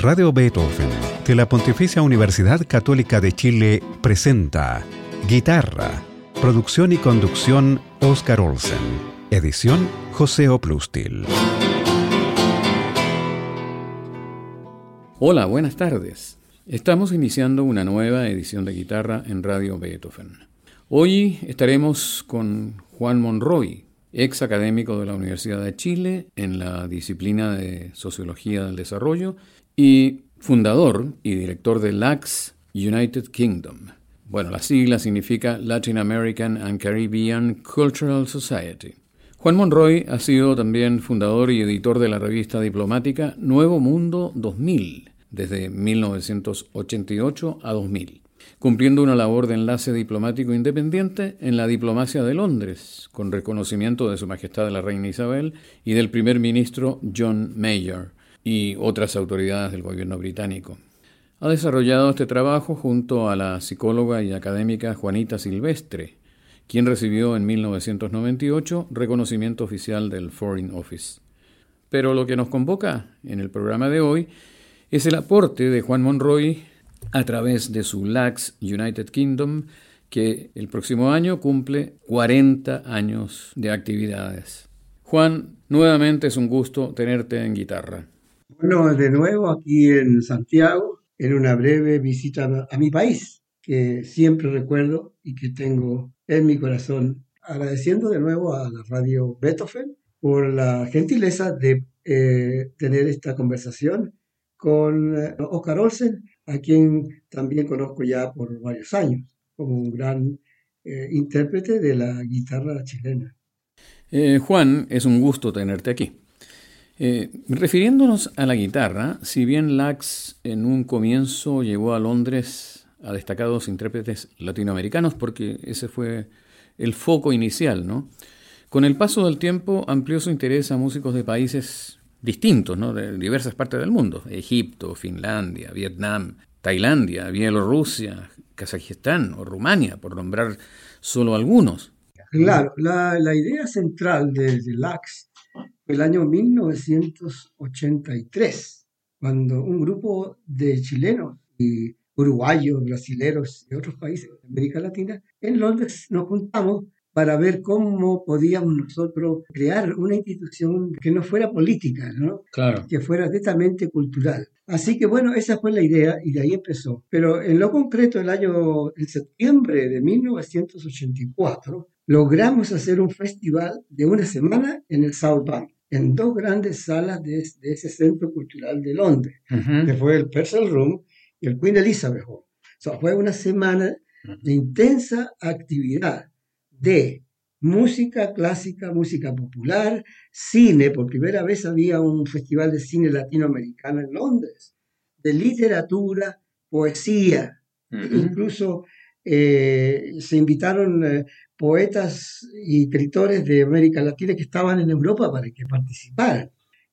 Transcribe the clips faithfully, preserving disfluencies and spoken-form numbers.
Radio Beethoven, de la Pontificia Universidad Católica de Chile, presenta Guitarra, producción y conducción Óscar Olsen, edición José Oplustil. Hola, buenas tardes. Estamos iniciando una nueva edición de Guitarra en Radio Beethoven. Hoy estaremos con Juan Monroy, ex académico de la Universidad de Chile en la disciplina de Sociología del Desarrollo y fundador y director de L A C S United Kingdom. Bueno, la sigla significa Latin American and Caribbean Cultural Society. Juan Monroy ha sido también fundador y editor de la revista diplomática Nuevo Mundo dos mil, desde mil novecientos ochenta y ocho a dos mil, cumpliendo una labor de enlace diplomático independiente en la diplomacia de Londres, con reconocimiento de Su Majestad la Reina Isabel y del primer ministro John Major y otras autoridades del gobierno británico. Ha desarrollado este trabajo junto a la psicóloga y académica Juanita Silvestre, quien recibió en mil novecientos noventa y ocho reconocimiento oficial del Foreign Office. Pero lo que nos convoca en el programa de hoy es el aporte de Juan Monroy a través de su L A C S United Kingdom, que el próximo año cumple cuarenta años de actividades. Juan, nuevamente es un gusto tenerte en Guitarra. Bueno, de nuevo aquí en Santiago, en una breve visita a mi país, que siempre recuerdo y que tengo en mi corazón, agradeciendo de nuevo a la radio Beethoven por la gentileza de eh, tener esta conversación con eh, Óscar Olsen, a quien también conozco ya por varios años, como un gran eh, intérprete de la guitarra chilena. Eh, Juan, es un gusto tenerte aquí. Eh, refiriéndonos a la guitarra, si bien L A C S en un comienzo llevó a Londres a destacados intérpretes latinoamericanos, porque ese fue el foco inicial, ¿no? Con el paso del tiempo amplió su interés a músicos de países distintos, ¿no? De diversas partes del mundo: Egipto, Finlandia, Vietnam, Tailandia, Bielorrusia, Kazajistán o Rumania, por nombrar solo algunos. Claro, la, la idea central de, de L A C S fue el año mil novecientos ochenta y tres, cuando un grupo de chilenos y uruguayos, brasileros y otros países de América Latina en Londres nos juntamos para ver cómo podíamos nosotros crear una institución que no fuera política, ¿no? Claro. Que fuera netamente cultural. Así que bueno, esa fue la idea y de ahí empezó. Pero en lo concreto, el año, en septiembre de mil novecientos ochenta y cuatro, logramos hacer un festival de una semana en el South Bank, en dos grandes salas de, de ese centro cultural de Londres, uh-huh. que fue el Purcell Room y el Queen Elizabeth Hall. O sea, fue una semana de intensa actividad de música clásica, música popular, cine. Por primera vez había un festival de cine latinoamericano en Londres, de literatura, poesía. Uh-huh. Incluso eh, se invitaron eh, poetas y escritores de América Latina que estaban en Europa para que participaran.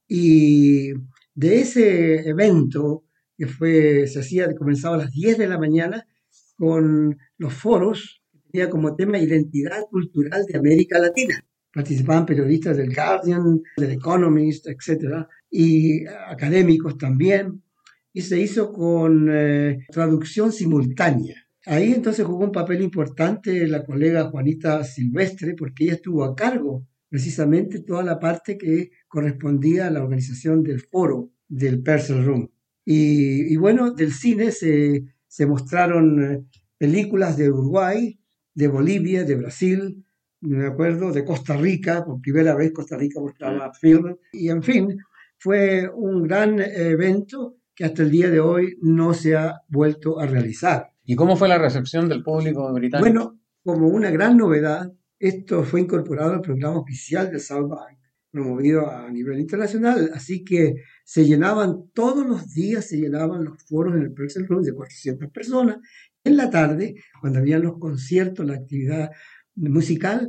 Y de ese evento, que fue, se hacía, comenzaba a las diez de la mañana, con los foros, tenía como tema identidad cultural de América Latina. Participaban periodistas del Guardian, del Economist, etcétera, y académicos también, y se hizo con eh, traducción simultánea. Ahí entonces jugó un papel importante la colega Juanita Silvestre, porque ella estuvo a cargo precisamente toda la parte que correspondía a la organización del foro del Purcell Room. Y, y bueno, del cine se, se mostraron películas de Uruguay, de Bolivia, de Brasil, me acuerdo, de Costa Rica. Por primera vez Costa Rica mostraba film. Y en fin, fue un gran evento que hasta el día de hoy no se ha vuelto a realizar. ¿Y cómo fue la recepción del público británico? Bueno, como una gran novedad, esto fue incorporado al programa oficial de South Bank, promovido a nivel internacional, así que se llenaban todos los días, se llenaban los foros en el Purcell Room de cuatrocientas personas. En la tarde, cuando habían los conciertos, la actividad musical,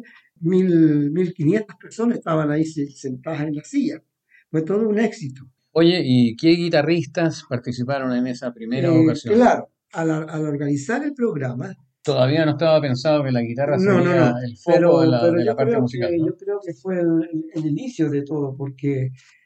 mil quinientas personas estaban ahí sentadas en la silla. Fue todo un éxito. Oye, ¿y qué guitarristas participaron en esa primera eh, ocasión? Claro, al, al organizar el programa... Todavía no estaba pensado que la guitarra no, sería no, no. el foco pero, de la, pero de la yo parte creo musical, que, ¿no? Yo creo que fue el, el inicio de todo, porque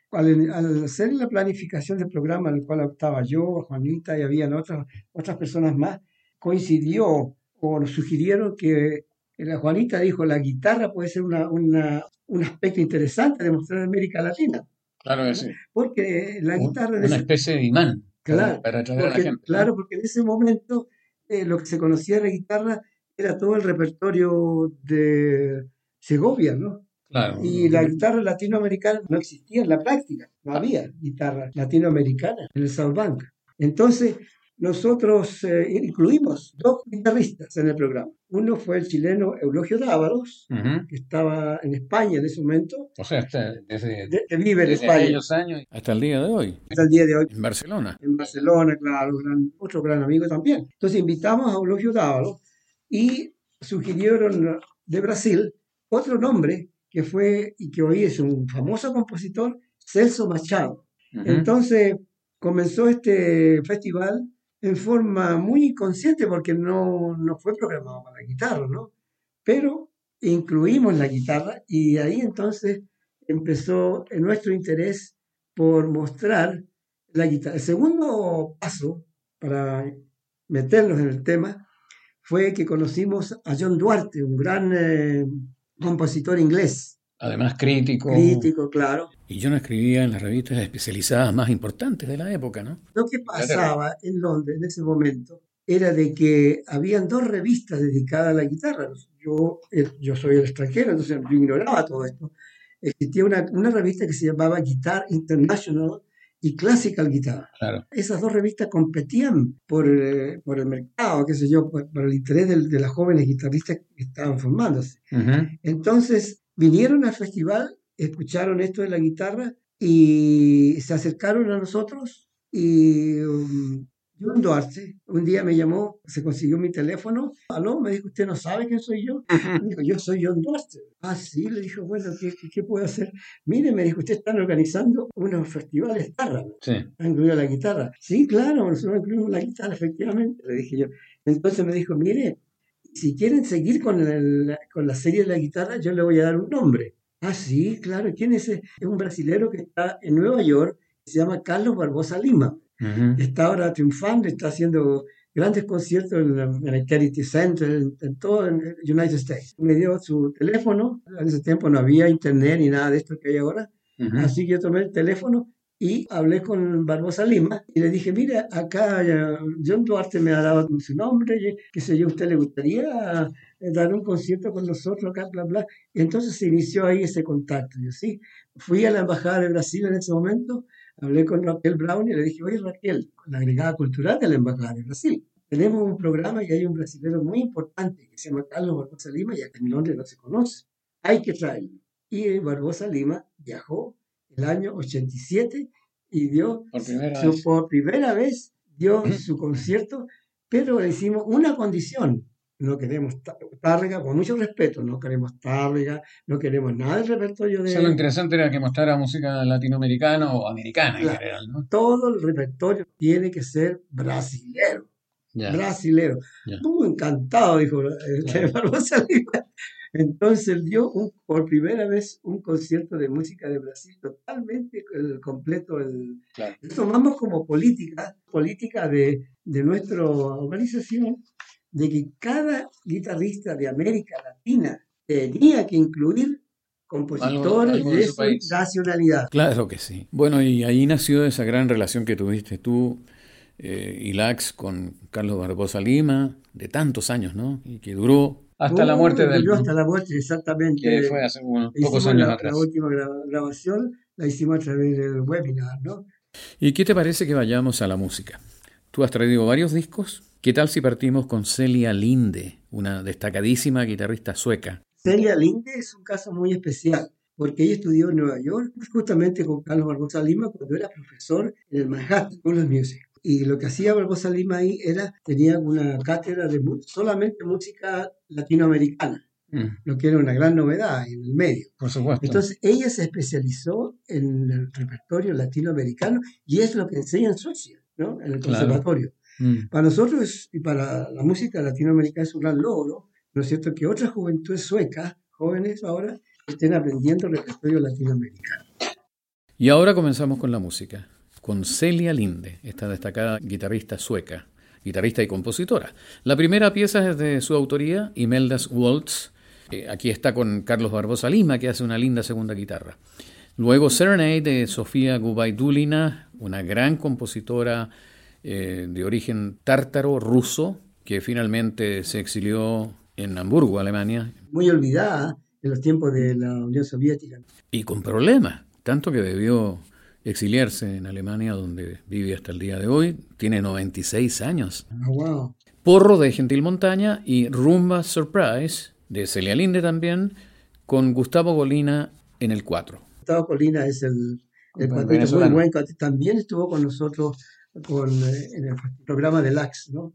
al, al hacer la planificación del programa, en el cual estaba yo, Juanita y habían otras, otras personas más, coincidió o nos sugirieron que la Juanita dijo, la guitarra puede ser una, una, un aspecto interesante de mostrar en América Latina. Claro que ¿no? sí. Porque la guitarra... Un, una ese, especie de imán claro, para atraer porque, a la gente. claro, ¿no? porque en ese momento eh, lo que se conocía de la guitarra era todo el repertorio de Segovia, ¿no? Claro. Y la guitarra latinoamericana no existía en la práctica, no había guitarra latinoamericana en el South Bank. Entonces, nosotros eh, incluimos dos guitarristas en el programa. Uno fue el chileno Eulogio Dávalos, uh-huh. que estaba en España en ese momento. O sea, desde, de, que vive en desde España. aquellos años hasta el día de hoy. Hasta el día de hoy. En Barcelona. En Barcelona, claro, gran, otro gran amigo también. Entonces invitamos a Eulogio Dávalos y sugirieron de Brasil otro nombre que fue, y que hoy es un famoso compositor, Celso Machado. Uh-huh. Entonces comenzó este festival en forma muy inconsciente porque no, no fue programado para la guitarra, ¿no? Pero incluimos la guitarra y ahí entonces empezó nuestro interés por mostrar la guitarra. El segundo paso para meternos en el tema fue que conocimos a John Duarte, un gran eh, compositor inglés. Además crítico. Crítico, claro. Y John escribía en las revistas especializadas más importantes de la época, ¿no? Lo que pasaba en Londres en ese momento era de que habían dos revistas dedicadas a la guitarra. Yo, yo soy el extranjero, entonces yo ignoraba todo esto. Existía una, una revista que se llamaba Guitar International y Classical Guitar. Claro. Esas dos revistas competían por, eh, por el mercado, qué sé yo, por, por el interés de, de las jóvenes guitarristas que estaban formándose. Uh-huh. Entonces vinieron al festival, escucharon esto de la guitarra y se acercaron a nosotros y um, John Duarte un día me llamó, se consiguió mi teléfono. Aló, me dijo, ¿usted no sabe quién soy yo? Uh-huh. Me dijo, yo soy John Duarte. Ah, sí, le dijo, bueno, ¿qué, qué, qué puedo hacer? Mire, me dijo, ustedes están organizando unos festivales de guitarra. Sí. ¿Han incluido la guitarra? Sí, claro, nosotros incluimos la guitarra, efectivamente, le dije yo. Entonces me dijo, mire, si quieren seguir con, el, con la serie de la guitarra, yo le voy a dar un nombre. Ah, sí, claro, ¿quién es ese? Es un brasilero que está en Nueva York, que se llama Carlos Barbosa Lima. Uh-huh. Está ahora triunfando, está haciendo grandes conciertos en, en el Kennedy Center, en, en todo el United States. Me dio su teléfono, en ese tiempo no había internet ni nada de esto que hay ahora, uh-huh. Así que yo tomé el teléfono y hablé con Barbosa Lima y le dije, mira, acá John Duarte me ha dado su nombre, qué sé yo, ¿a usted le gustaría dar un concierto con nosotros acá, bla, bla? Y entonces se inició ahí ese contacto. Yo sí, fui a la Embajada de Brasil en ese momento, hablé con Raquel Brown y le dije, oye Raquel, con la agregada cultural de la Embajada de Brasil, tenemos un programa y hay un brasileño muy importante que se llama Carlos Barbosa Lima, ya que mi nombre no se conoce, hay que traerlo. Y Barbosa Lima viajó el año ochenta y siete y dio por primera su, vez, por primera vez dio su concierto, pero le hicimos una condición. No queremos Tárrega, con mucho respeto, no queremos Tárrega, no queremos nada del repertorio de... O sea, lo interesante era que mostrara música latinoamericana o americana en claro, general, ¿no? Todo el repertorio tiene que ser brasilero. Yeah. Brasilero. Yeah. Estuvo encantado, dijo claro. Barbosa Lima. Entonces dio un, por primera vez un concierto de música de Brasil totalmente el, completo. El, claro. Tomamos como política, política de, de nuestra organización, de que cada guitarrista de América Latina tenía que incluir compositores algo, algo de, de su, su nacionalidad. Claro que sí. Bueno, y ahí nació esa gran relación que tuviste tú eh, y Lax con Carlos Barbosa Lima, de tantos años, ¿no? Y que duró hasta uh, la muerte del... Duró hasta la muerte, exactamente. Que fue hace unos pocos años la, atrás. La última gra- grabación la hicimos a través del webinar, ¿no? ¿Y qué te parece que vayamos a la música? Tú has traído varios discos. ¿Qué tal si partimos con Celia Linde, una destacadísima guitarrista sueca? Celia Linde es un caso muy especial, porque ella estudió en Nueva York, justamente con Carlos Barbosa Lima, cuando era profesor en el Manhattan School of Music. Y lo que hacía Barbosa Lima ahí era, tenía una cátedra de solamente música latinoamericana, mm. lo que era una gran novedad en el medio. Por supuesto. Entonces ella se especializó en el repertorio latinoamericano y es lo que enseña en Suecia, ¿no? En el conservatorio. Claro. Mm. Para nosotros y para la música latinoamericana es un gran logro, ¿no es cierto?, que otras juventudes suecas, jóvenes ahora, estén aprendiendo el repertorio latinoamericano. Y ahora comenzamos con la música, con Celia Linde, esta destacada guitarrista sueca, guitarrista y compositora. La primera pieza es de su autoría, Imelda's Waltz. Eh, aquí está con Carlos Barbosa Lima, que hace una linda segunda guitarra. Luego Serenade de Sofía Gubaidulina, una gran compositora eh, de origen tártaro ruso, que finalmente se exilió en Hamburgo, Alemania. Muy olvidada en los tiempos de la Unión Soviética. Y con problemas, tanto que debió exiliarse en Alemania, donde vive hasta el día de hoy. Tiene noventa y seis años. Oh, wow. Porro de Gentil Montaña y Rumba Surprise de Celia Linde también, con Gustavo Colina en el cuatro. Gustavo Colina es el, el cuarteto muy buen. También estuvo con nosotros con, eh, en el programa de L A X, ¿no?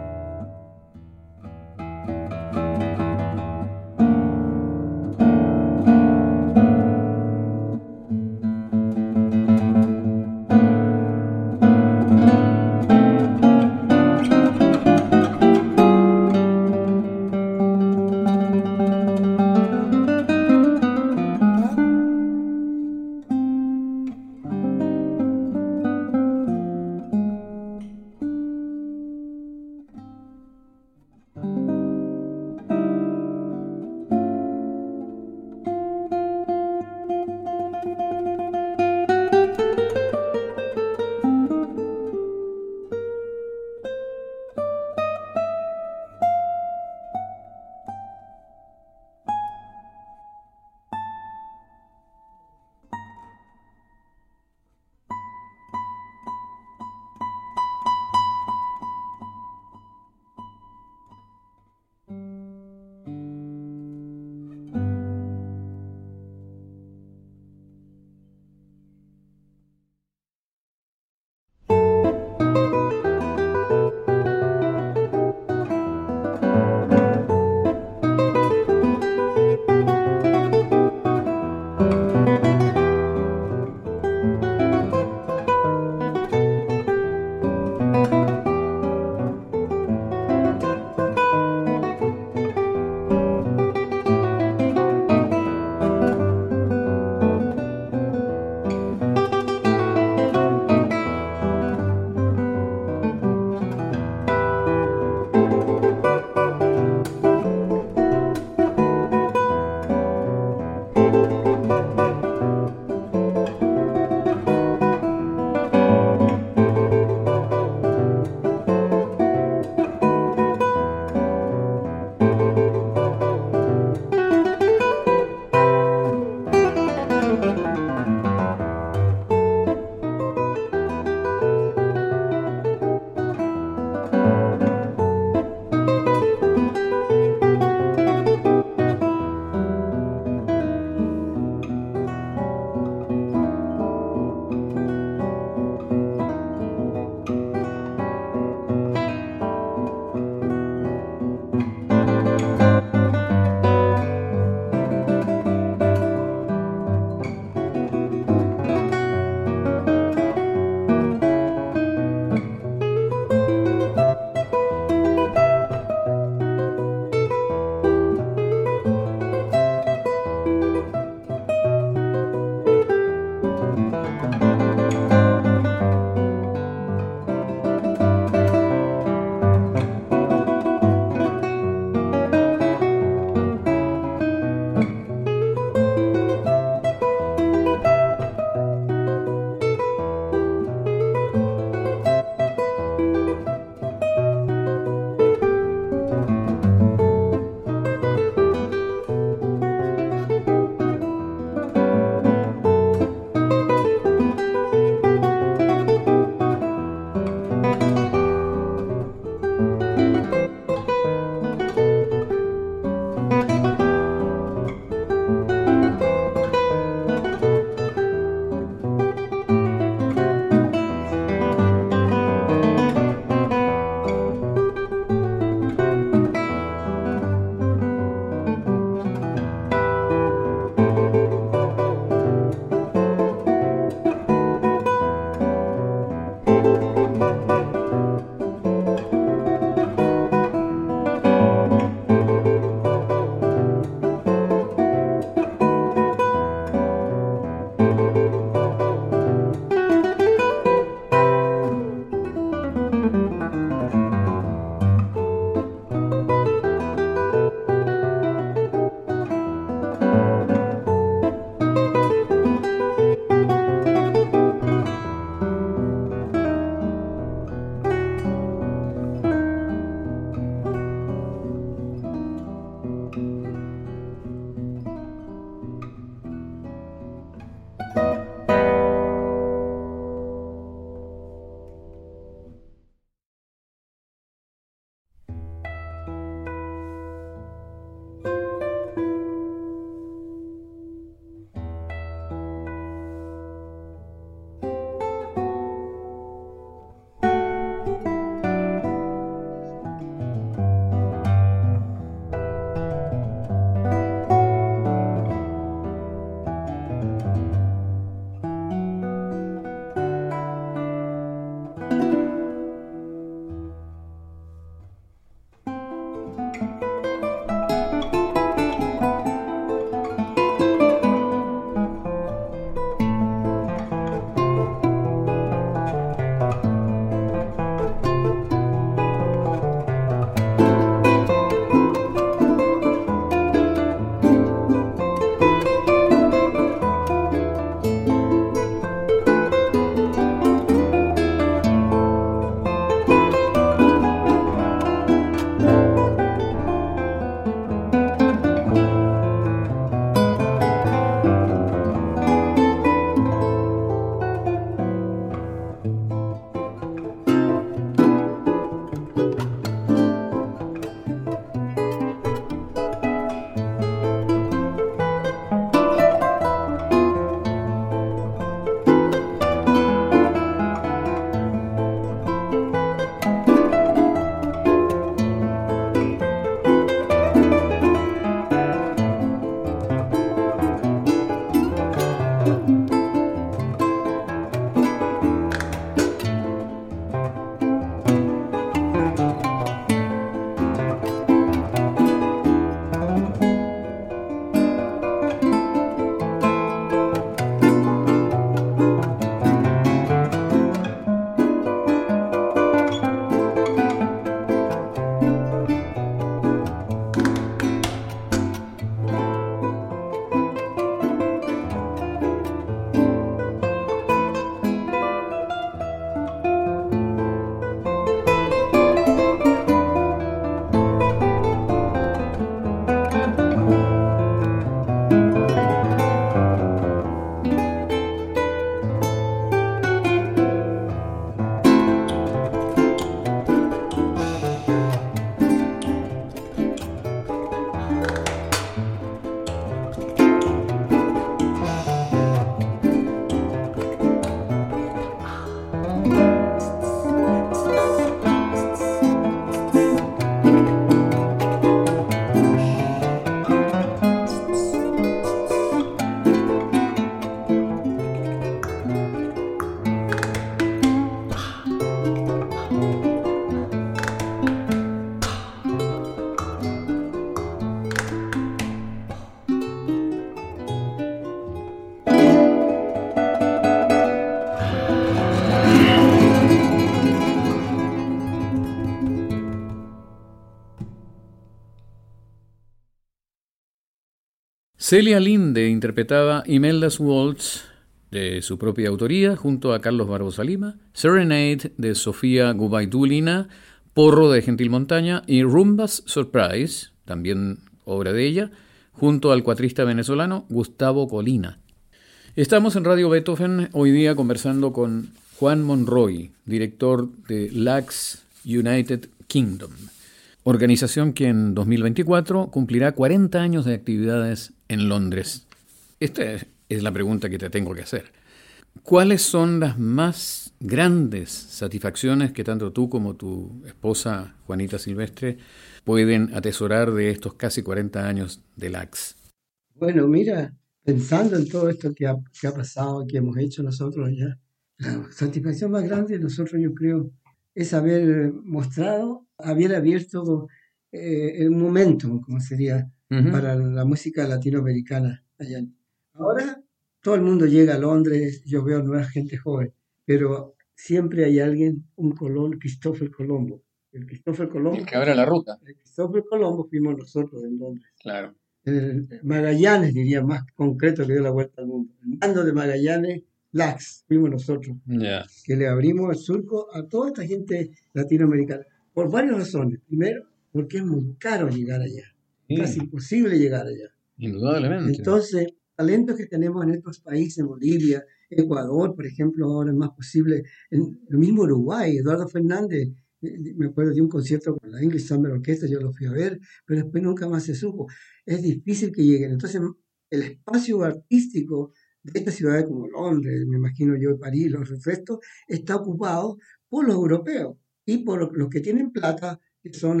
Celia Linde interpretaba Imelda's Waltz, de su propia autoría, junto a Carlos Barbosa Lima, Serenade de Sofía Gubaidulina, Porro de Gentil Montaña y Rumbas Surprise, también obra de ella, junto al cuatrista venezolano Gustavo Colina. Estamos en Radio Beethoven hoy día conversando con Juan Monroy, director de L A X United Kingdom, organización que en dos mil veinticuatro cumplirá cuarenta años de actividades en Londres. Esta es la pregunta que te tengo que hacer. ¿Cuáles son las más grandes satisfacciones que tanto tú como tu esposa Juanita Silvestre pueden atesorar de estos casi cuarenta años de L A X? Bueno, mira, pensando en todo esto que ha, que ha pasado, que hemos hecho nosotros ya, la satisfacción más grande de nosotros, yo creo, es haber mostrado, haber abierto eh, el momento, como sería, uh-huh. para la música latinoamericana allá. Ahora todo el mundo llega a Londres, yo veo nueva gente joven, pero siempre hay alguien, un Colón, Cristóbal Colombo. El Cristóbal Colombo. El que abre la ruta. El Cristóbal Colombo fuimos nosotros en Londres. Claro. El Magallanes, diría más concreto, que dio la vuelta al mundo. El mando de Magallanes, L A X, fuimos nosotros. Yeah. Que le abrimos el surco a toda esta gente latinoamericana. Por varias razones. Primero, porque es muy caro llegar allá. Sí. Casi imposible llegar allá. Indudablemente. Entonces, talentos que tenemos en estos países, Bolivia, Ecuador, por ejemplo, ahora es más posible. En el mismo Uruguay, Eduardo Fernández, me acuerdo de un concierto con la English Summer Orchestra, yo lo fui a ver, pero después nunca más se supo. Es difícil que lleguen. Entonces, el espacio artístico de estas ciudades como Londres, me imagino yo, París, los restos, está ocupado por los europeos y por los que tienen plata, que son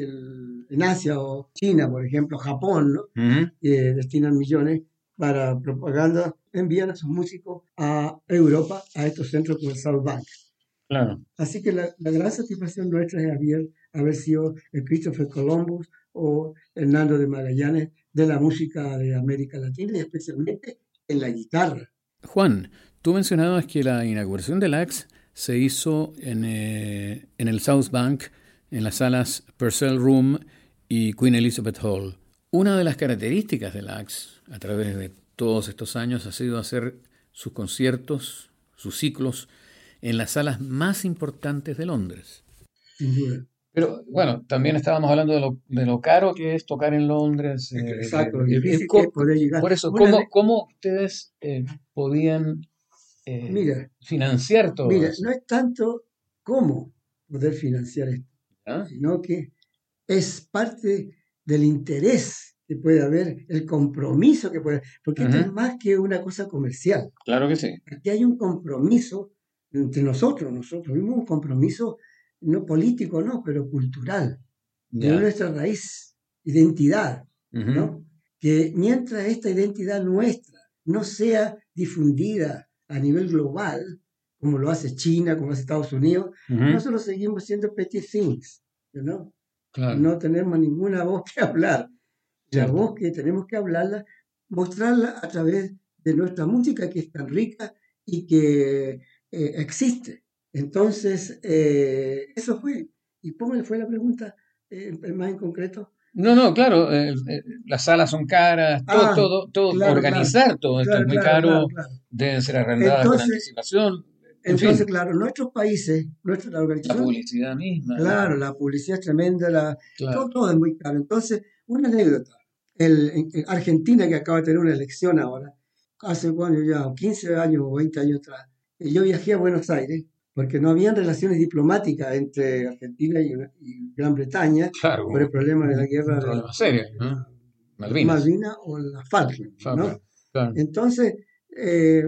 el, en Asia o China, por ejemplo, Japón, ¿no? Uh-huh. Eh, destinan millones para propaganda, envían a sus músicos a Europa, a estos centros como el South Bank. Claro. Así que la, la gran satisfacción nuestra es haber, haber sido el Christopher Columbus o Hernando de Magallanes de la música de América Latina y especialmente en la guitarra. Juan, tú mencionabas que la inauguración de L A X se hizo en, eh, en el South Bank, en las salas Purcell Room y Queen Elizabeth Hall. Una de las características de L A X a través de todos estos años ha sido hacer sus conciertos, sus ciclos, en las salas más importantes de Londres. Sin duda. Pero bueno, también estábamos hablando de lo, de lo caro que es tocar en Londres. Eh, Exacto, lo eh, difícil eh, que es poder llegar. Por eso, ¿cómo, ¿cómo ustedes eh, podían eh, mira, financiar todo mira, eso? No es tanto cómo poder financiar esto, ¿Ah? sino que es parte del interés que puede haber, el compromiso que puede haber, porque uh-huh. esto es más que una cosa comercial. Claro que sí. Aquí hay un compromiso entre nosotros, nosotros vimos un compromiso no político, no, pero cultural, yeah. de nuestra raíz, identidad, uh-huh. ¿no? Que mientras esta identidad nuestra no sea difundida a nivel global, como lo hace China, como lo hace Estados Unidos, uh-huh. nosotros seguimos siendo petit things, ¿no? Claro. No tenemos ninguna voz que hablar. La sí. voz que tenemos que hablarla, mostrarla a través de nuestra música, que es tan rica y que eh, existe. Entonces, eh, eso fue. ¿Y cómo fue la pregunta eh, más en concreto? No, no, claro, eh, eh, las salas son caras, todo, ah, todo, todo claro, organizar claro, todo esto claro, es muy claro, caro, claro, claro. deben ser arrendadas entonces, con anticipación. En entonces, fin. claro, nuestros países, nuestra organización. La publicidad misma. Claro, ¿no? la publicidad es tremenda, la, claro. todo, todo es muy caro. Entonces, una anécdota. El, en, en Argentina, que acaba de tener una elección ahora, hace cuando ya quince años o veinte años atrás, yo viajé a Buenos Aires porque no habían relaciones diplomáticas entre Argentina y, y Gran Bretaña claro, por el problema de la guerra. Un problema serio, ¿no? Malvinas. Malvinas o la Falkland, ¿no? Claro. Entonces, eh,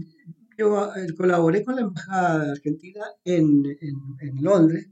yo colaboré con la Embajada Argentina en, en, en Londres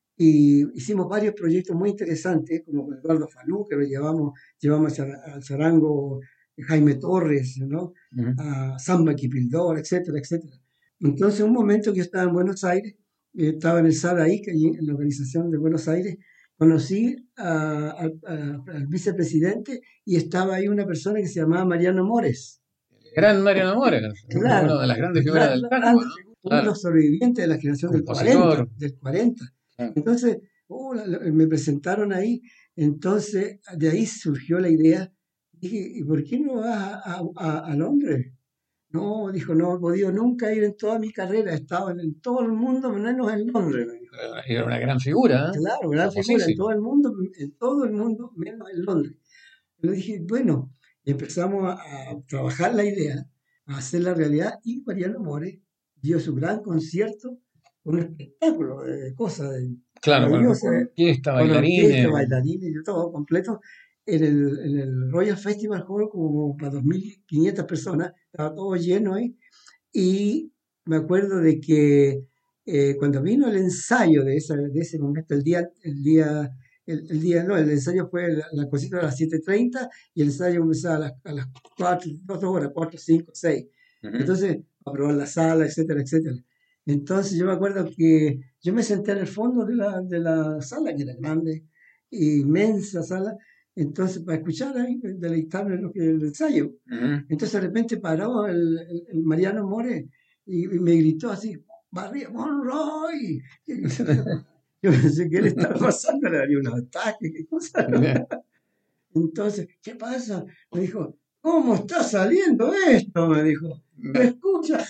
y hicimos varios proyectos muy interesantes, como con Eduardo Falú, que lo llevamos, llevamos al Zarango Jaime Torres, ¿no? Uh-huh. A Samba Kipildor, etcétera, etcétera. Entonces, un momento que yo estaba en Buenos Aires, estaba en el S A D ahí, que allí en la organización de Buenos Aires, conocí a, a, a, al vicepresidente y estaba ahí una persona que se llamaba Mariano Mores. Gran Mariano Mores, claro, una de las grandes figuras claro, del tango, ¿no? Uno Claro. de los sobrevivientes de la generación del cuarenta, del cuarenta. Claro. Entonces, oh, la, la, me presentaron ahí, entonces de ahí surgió la idea Dije, ¿y por qué no vas a, a- a- a Londres? No, dijo, no he podido nunca ir en toda mi carrera, he estado en, en todo el mundo menos en Londres, me dijo. Era una gran figura, ¿eh? Claro, gran figura en todo Famosísima. el mundo, en todo el mundo menos en Londres. Le dije, bueno, y empezamos a, a trabajar la idea, a hacer la realidad, y Mariano More dio su gran concierto, un espectáculo de cosas de- Claro, con, maravillosas, con orquesta, con orquesta, bailarines. bailarines y todo completo, en el, en el Royal Festival Hall, como para dos mil quinientas personas, estaba todo lleno ahí, y me acuerdo de que eh, cuando vino el ensayo de, esa, de ese momento, el día, el día, el, el día, no, el ensayo fue la, la cosita a las siete treinta y el ensayo empezaba a las, a las cuatro, dos horas, cuatro, cinco, seis. Ujú. Entonces, a probar la sala, etcétera, etcétera. Entonces yo me acuerdo que yo me senté en el fondo de la, de la sala, que era grande, inmensa sala, entonces para escuchar ahí, deleitarme en lo que el ensayo. Ujú. Entonces de repente paró el, el- el Mariano More y, y me gritó así, Barry Monroy. Y yo, yo pensé que él estaba pasando, le daría un ataque, qué cosa. Entonces, ¿qué pasa? Me dijo, ¿cómo está saliendo esto? Me dijo, ¿me escucha?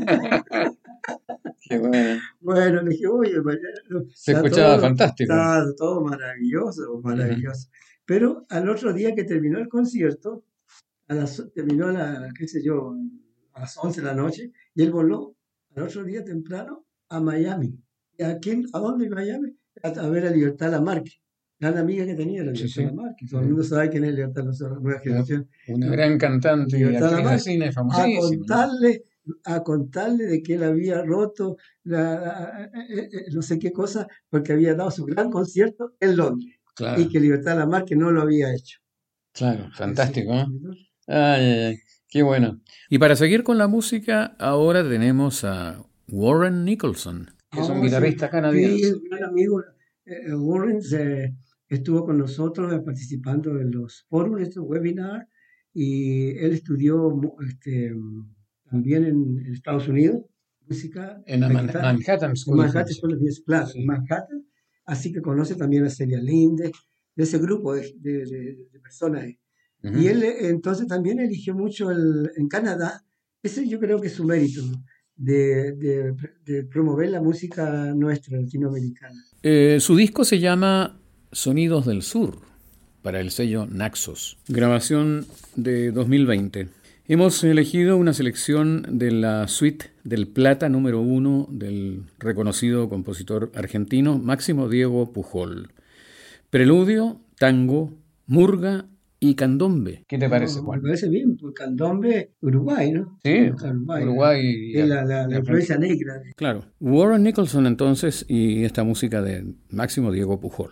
Qué bueno. Bueno, le dije, oye, Mariano, Se está escuchaba todo, fantástico. está todo maravilloso, Ujú. maravilloso. Pero al otro día que terminó el concierto, a las, terminó a la, qué sé yo, a las once de la noche, y él voló al otro día temprano a Miami. ¿Y a quién? ¿A dónde en Miami? A, a ver a Libertad Lamarque, gran amiga que tenía, la Sí, Libertad sí. Lamarque. Todo el Ujú. mundo sabe quién es Libertad, la nueva Una, generación, una ¿no? gran cantante y Libertad actriz de Lamarque, cine a famosísima, ¿no? contarle, a contarle de que él había roto la, la- eh, eh, eh, no sé qué cosa, porque había dado su gran concierto en Londres, y Claro, que Libertad Lamarque no lo había hecho. claro, Así, fantástico, ¿eh? Ay, ay, ay, qué bueno. Y para seguir con la música, ahora tenemos a Warren Nicholson, que es un Ah, sí, guitarrista sí, canadiense. es un gran amigo. Eh, eh, Warren se- estuvo con nosotros eh, participando en los foros, en estos webinars, y él estudió mu- este, mm, también en, en Estados Unidos, música, En la la Man- guitarra, Manhattan en School of Manhattan Music. School of Music, claro, en Sí. Manhattan, así que conoce también a Celia Linde, de ese grupo de, de- de- de personas. Y Ujú. él eh, entonces también eligió mucho el, en Canadá, ese yo creo que es su mérito, ¿no? de, de- de promover la música nuestra latinoamericana. Eh, su disco se llama Sonidos del Sur, para el sello Naxos, grabación de dos mil veinte. Hemos elegido una selección de la suite del Plata número uno del reconocido compositor argentino Máximo Diego Pujol. Preludio, tango, murga y candombe. ¿Qué te parece, No, me Juan? parece bien, porque Candombe, Uruguay, ¿no? Sí, Uruguay, la- Uruguay y, es Ar- la, la, y la influencia Argentina. negra. Claro. Warren Nicholson entonces y esta música de Máximo Diego Pujol.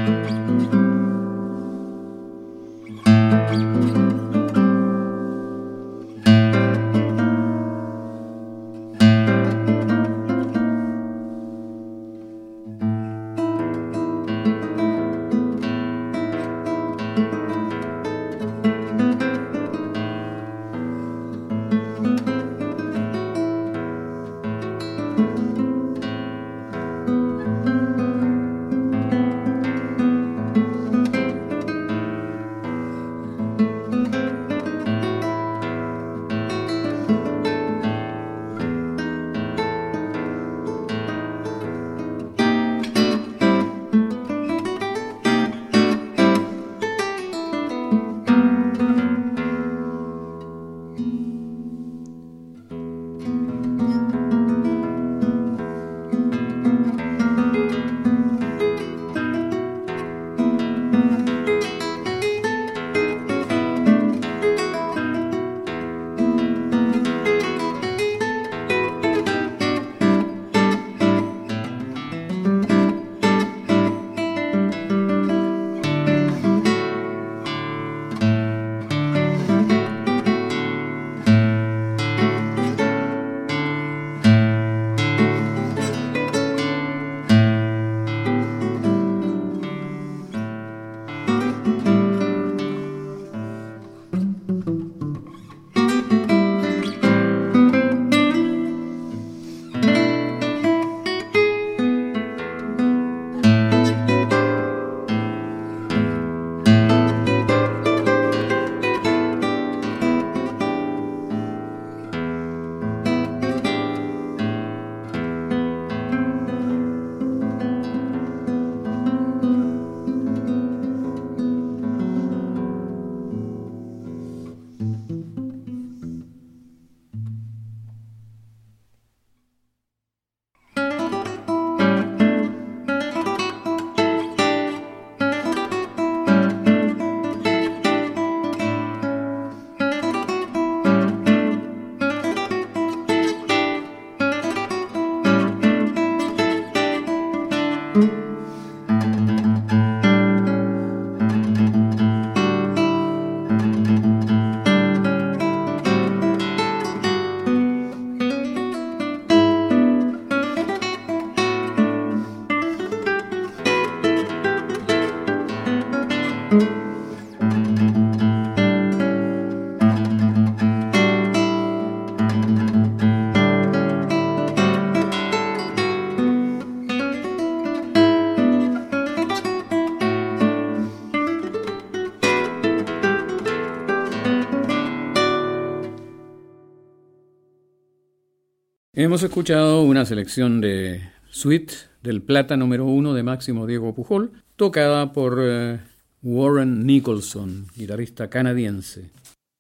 Hemos escuchado una selección de Suite del Plata número uno de Máximo Diego Pujol, tocada por eh, Warren Nicholson, guitarrista canadiense.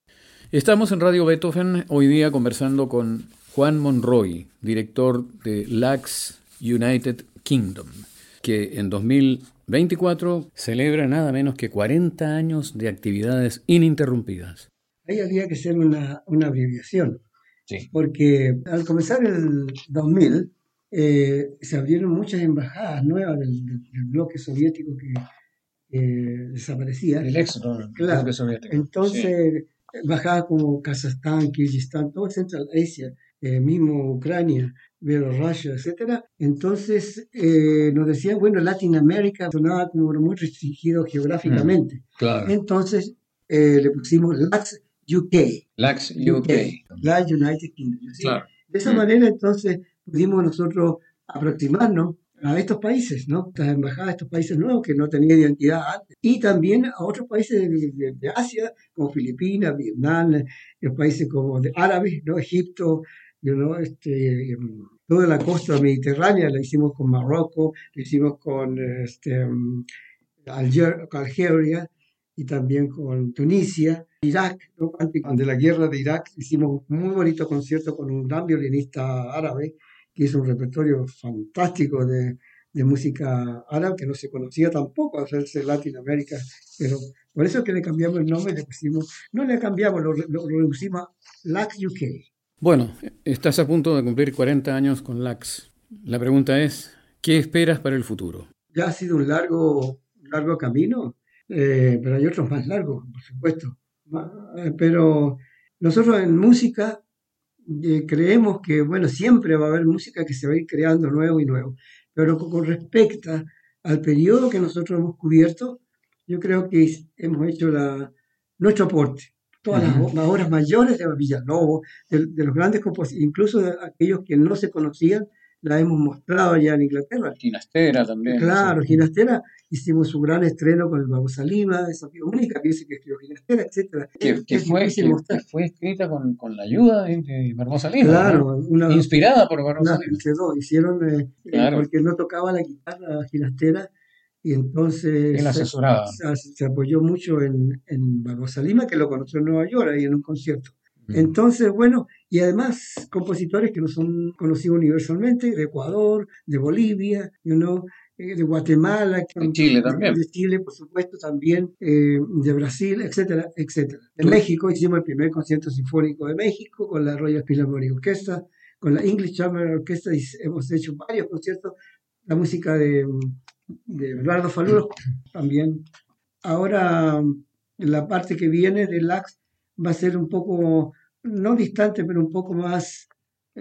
Estamos en Radio Beethoven hoy día conversando con Juan Monroy, director de Lax United Kingdom, que en dos mil veinticuatro celebra nada menos que cuarenta años de actividades ininterrumpidas. Ahí había que hacer una, una abreviación. Sí. Porque al comenzar el dos mil eh, se abrieron muchas embajadas nuevas del, del, del bloque soviético que eh, desaparecía. El éxodo del claro. bloque soviético. Entonces, sí. Embajadas como Kazajstán, Kirguistán, todo Central Asia, eh, mismo Ucrania, Bielorrusia, etcétera. Entonces eh, nos decían, bueno, Latinoamérica sonaba como muy restringido geográficamente. Mm, claro. Entonces eh, le pusimos Lax U K. Lax U K. La United Kingdom. ¿Sí? Claro. De esa mm. manera, entonces, pudimos nosotros aproximarnos a estos países, ¿no? Estas embajadas, estos países nuevos que no tenían identidad antes. Y también a otros países de, de, de Asia, como Filipinas, Vietnam, los países como de árabes, ¿no? Egipto, you know, este, toda la costa mediterránea, la hicimos con Marruecos, la hicimos con este, Alger, Algeria, y también con Tunisia, Irak, ¿no? Antes de la guerra de Irak hicimos un muy bonito concierto con un gran violinista árabe que hizo un repertorio fantástico de, de música árabe que no se conocía tampoco hacerse en Latinoamérica, pero por eso es que le cambiamos el nombre, le pusimos, no le cambiamos, lo, lo, lo reducimos a Lax U K. Bueno, estás a punto de cumplir cuarenta años con Lax. La pregunta es, ¿qué esperas para el futuro? Ya ha sido un largo largo camino, eh, pero hay otros más largos, por supuesto. Ma- eh, Pero nosotros en música eh, creemos que, bueno, siempre va a haber música que se va a ir creando nuevo y nuevo. Pero con con respecto al periodo que nosotros hemos cubierto, yo creo que es- hemos hecho la, nuestro aporte. Todas las, Ujú. o- las obras mayores de Villalobos, de, de los grandes compositores, incluso de aquellos que no se conocían, la hemos mostrado ya en Inglaterra. Ginastera también, ¿no es Claro, cierto? Ginastera, hicimos su gran estreno con el Barbosa Lima, esa única pieza que escribió Ginastera, etcétera. Que, Es, que es fue, difícil que, que mostrar. fue escrita con, con la ayuda de, de Barbosa Lima, ¿no? Claro, una, Inspirada por Barbosa una- Lima. entre dos, hicieron, eh, eh, Claro, porque no tocaba la guitarra Ginastera, y él entonces se, asesoraba. se- se apoyó mucho en, en Barbosa Lima, que lo conoció en Nueva York, ahí en un concierto. Mm. Entonces, bueno, y además compositores que no son conocidos universalmente, de Ecuador, de Bolivia, you know, eh, de Guatemala, que- De Chile de, también. de Chile, por supuesto, también, eh, de Brasil, etcétera, etcétera. De Tú- México hicimos el primer concierto sinfónico de México con la Royal Philharmonic Orchestra, con la English Chamber Orchestra, y hemos hecho varios conciertos, la música de, de Eduardo Falulo también. Ahora, la parte que viene del A X va a ser un poco, no distante, pero un poco más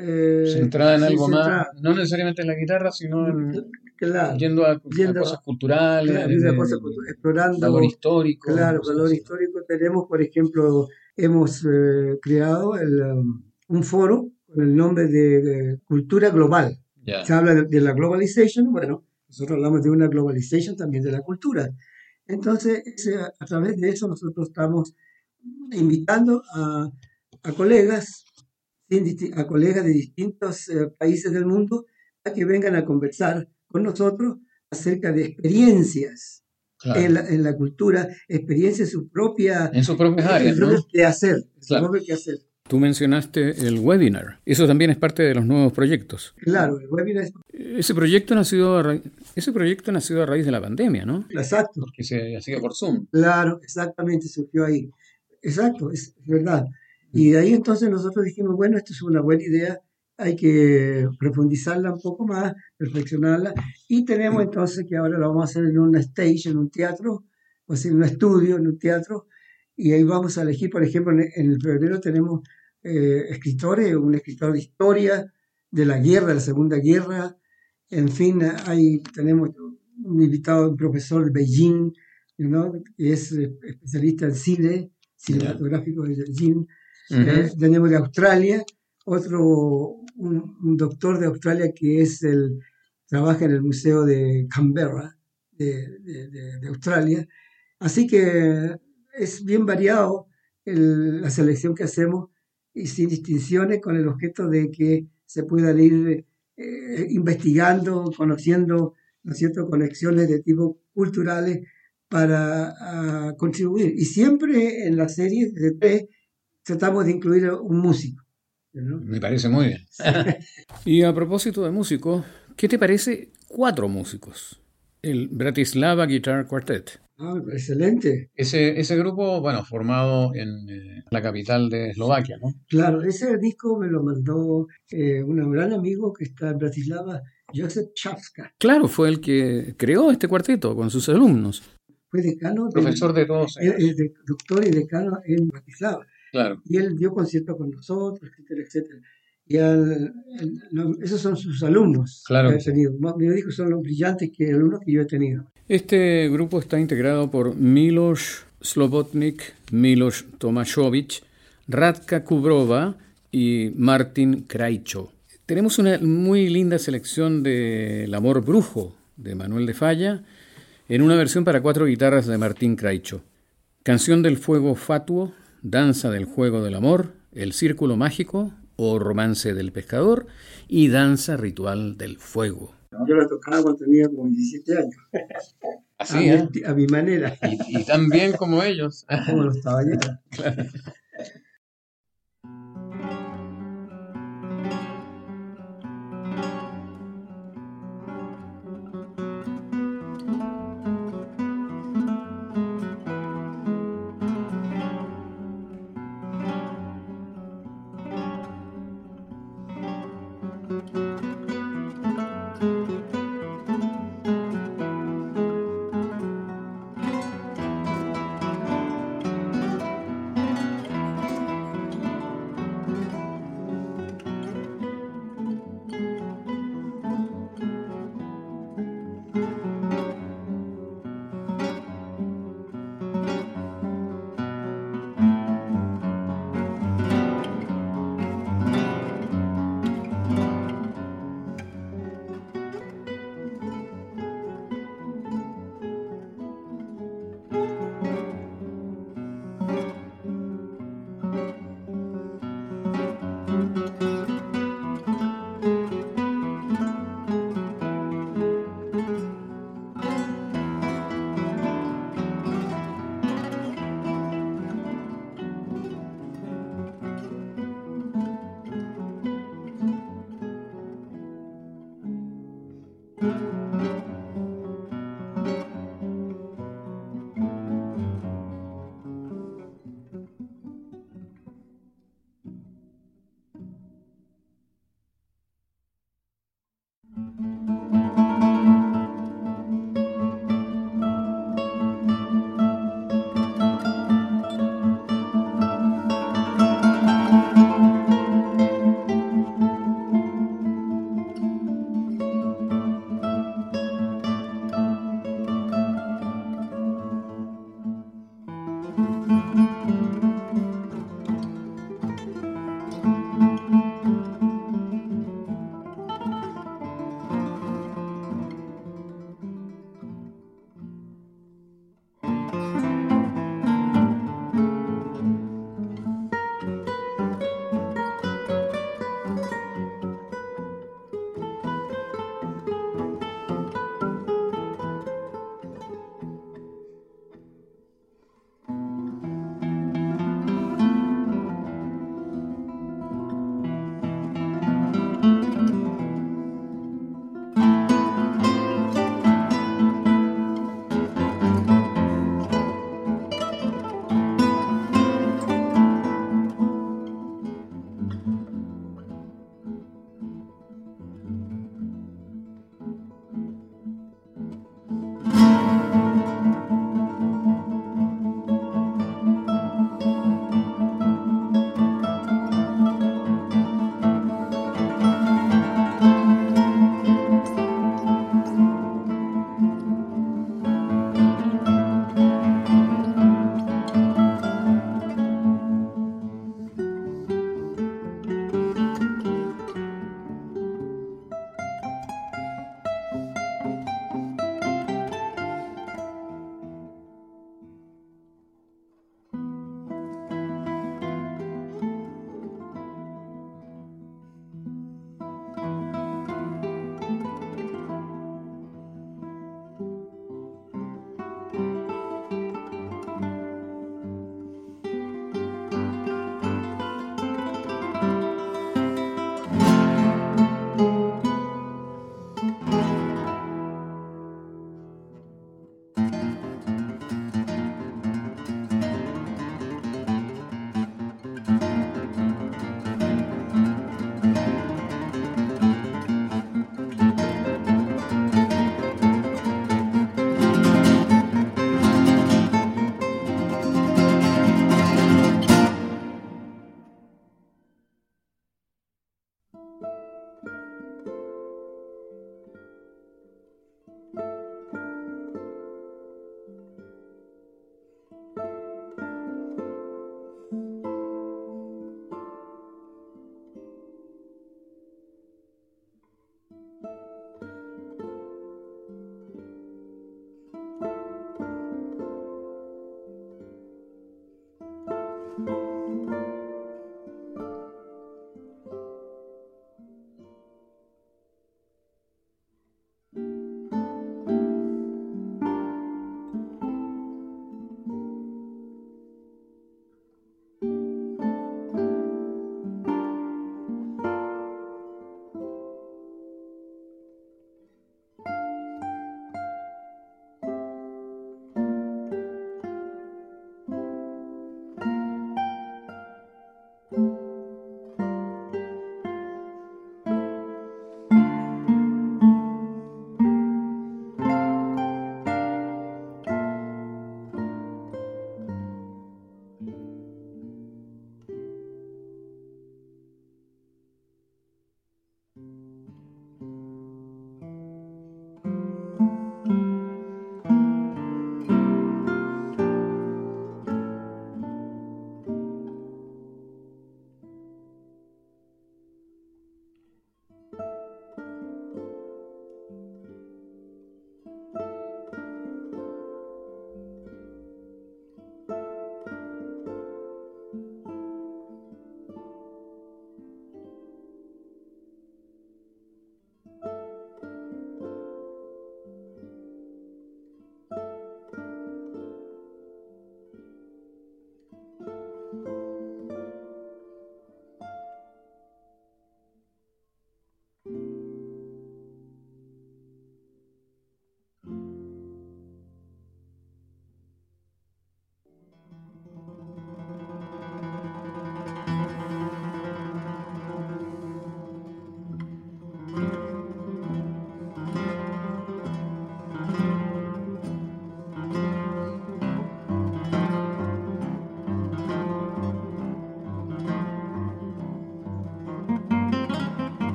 eh, Centrada en sí, algo más, centrada. no necesariamente en la guitarra, sino en, Claro, yendo a, a yendo cosas a culturales, claro, y una de cosa, cultu- valor explorando, histórico, claro, cosas valor así. histórico. Tenemos, por ejemplo, hemos eh, creado el, um, un foro con el nombre de eh, Cultura Global. Ya. Se habla de, de la globalization, bueno, nosotros hablamos de una globalization también de la cultura. Entonces, ese- a a través de eso nosotros estamos invitando a, a colegas, sin disti- a colegas de distintos eh, países del mundo a que vengan a conversar con nosotros acerca de experiencias Claro. en la, en la cultura, experiencias en su propia En sus propias en áreas, su ¿no? propio quehacer, en su Claro. propio quehacer. Tú mencionaste el webinar. Eso también es parte de los nuevos proyectos. Claro, el webinar es Ese proyecto nació a raíz, ese proyecto nació a raíz de la pandemia, ¿no? exacto, Que se hacía por Zoom. claro, exactamente, surgió ahí. Exacto, es, es verdad. Y de ahí entonces nosotros dijimos, bueno, esto es una buena idea, hay que profundizarla un poco más, perfeccionarla, y tenemos entonces que ahora lo vamos a hacer en una stage, en un teatro, o sea, en un estudio, en un teatro, y ahí vamos a elegir, por ejemplo, en, en el febrero tenemos eh, escritores, un escritor de historia, de la guerra, de la Segunda Guerra, en fin, ahí tenemos un invitado, un profesor de Beijing, you know, que es eh, especialista en cine, cinematográfico de Beijing. Ujú. Eh, tenemos de Australia, otro, un, un doctor de Australia que es el, trabaja en el Museo de Canberra, de, de- de- de Australia. Así que es bien variado el- la selección que hacemos y sin distinciones con el objeto de que se puedan ir eh, investigando, conociendo, ¿no es cierto?, conexiones de tipo culturales para ah, contribuir. Y siempre en la serie de tres tratamos de incluir un músico, ¿no? Me parece muy bien. Y a propósito de músicos, ¿qué te parece cuatro músicos? El Bratislava Guitar Quartet. Ah, excelente. Ese, ese grupo, bueno, formado en eh, la capital de Eslovaquia, ¿no? Claro, ese disco me lo mandó eh, un gran amigo que está en Bratislava, Joseph Czapska. Claro, fue el que creó este cuarteto con sus alumnos. Fue decano, del- Profesor de todos eh, ellos. eh, de- doctor y decano en Bratislava. Claro. Y él dio conciertos con nosotros, etcétera, etcétera. Y al- al- lo- esos son sus alumnos Claro que que he sí. tenido. Me dijo son los brillantes que alumnos que yo he tenido. Este grupo está integrado por Milos Slobodnik, Milos Tomaszovic, Radka Kubrova y Martin Krajčo. Tenemos una muy linda selección de El amor brujo de Manuel de Falla en una versión para cuatro guitarras de Martin Krajčo. Canción del fuego fatuo, Danza del juego del amor, El círculo mágico o Romance del pescador y Danza ritual del fuego. Yo la tocaba cuando tenía como diecisiete años, Así, a, mi, ¿eh? esti- a mi manera, Y, y tan bien como ellos. como los caballeros.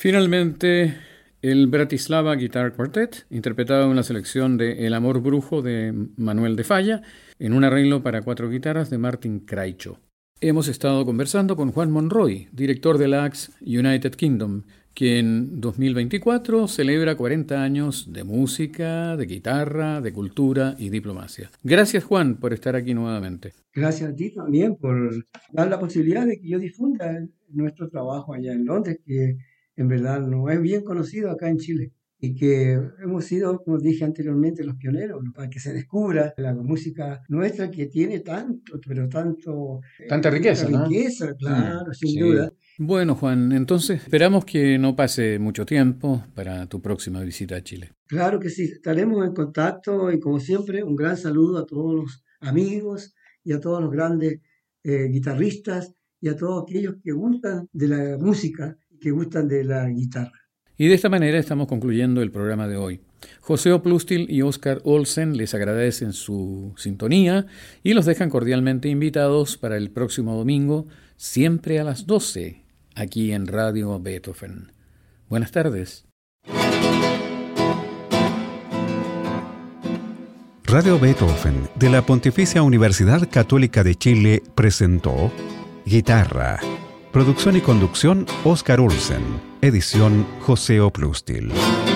Finalmente, el Bratislava Guitar Quartet, interpretado en la selección de El amor brujo de Manuel de Falla, en un arreglo para cuatro guitarras de Martin Kraicho. Hemos estado conversando con Juan Monroy, director del A X United Kingdom, que en dos mil veinticuatro celebra cuarenta años de música, de guitarra, de cultura y diplomacia. Gracias, Juan, por estar aquí nuevamente. Gracias a ti también por dar la posibilidad de que yo difunda nuestro trabajo allá en Londres, que en verdad no es bien conocido acá en Chile. Y que hemos sido, como dije anteriormente, los pioneros, para que se descubra la música nuestra que tiene tanto, pero tanto... Tanta riqueza, tanta ¿no? riqueza, claro, mm, sin sí. duda. Bueno, Juan, entonces esperamos que no pase mucho tiempo para tu próxima visita a Chile. Claro que sí, estaremos en contacto y como siempre, un gran saludo a todos los amigos y a todos los grandes eh, guitarristas y a todos aquellos que gustan de la música y que gustan de la guitarra. Y de esta manera estamos concluyendo el programa de hoy. José Oplustil y Óscar Olsen les agradecen su sintonía y los dejan cordialmente invitados para el próximo domingo, siempre a las doce, aquí en Radio Beethoven. Buenas tardes. Radio Beethoven de la Pontificia Universidad Católica de Chile presentó Guitarra. Producción y conducción Óscar Olsen. Edición José Oplustil.